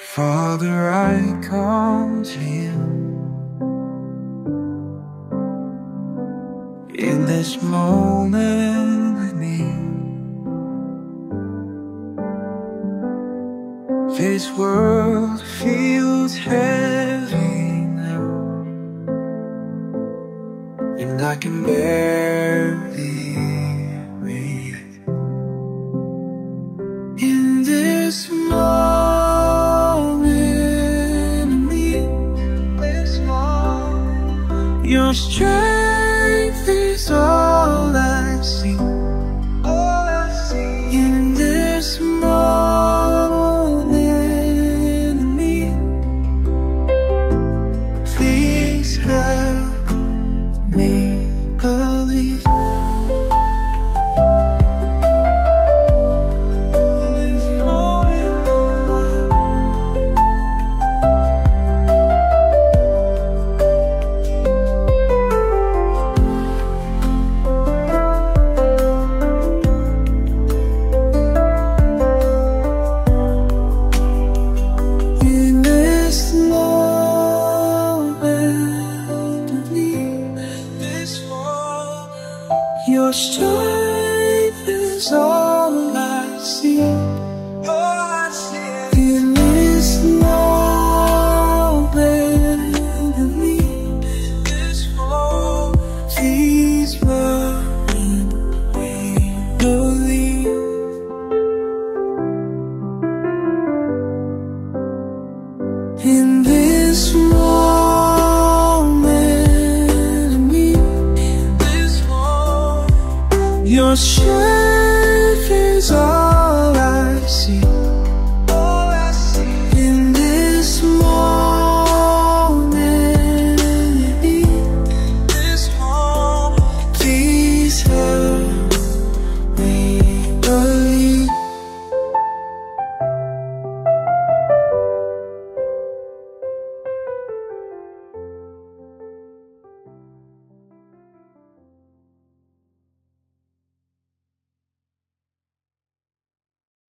Father, I come to you in this moment with me. This world feels heavy now, and I can barely breathe. In this moment, I need your strength is all I see. In this moment, I need, please help me believe. Your strength is all I see. In this moment of need, please burn me, believe. In this your strength is all I see.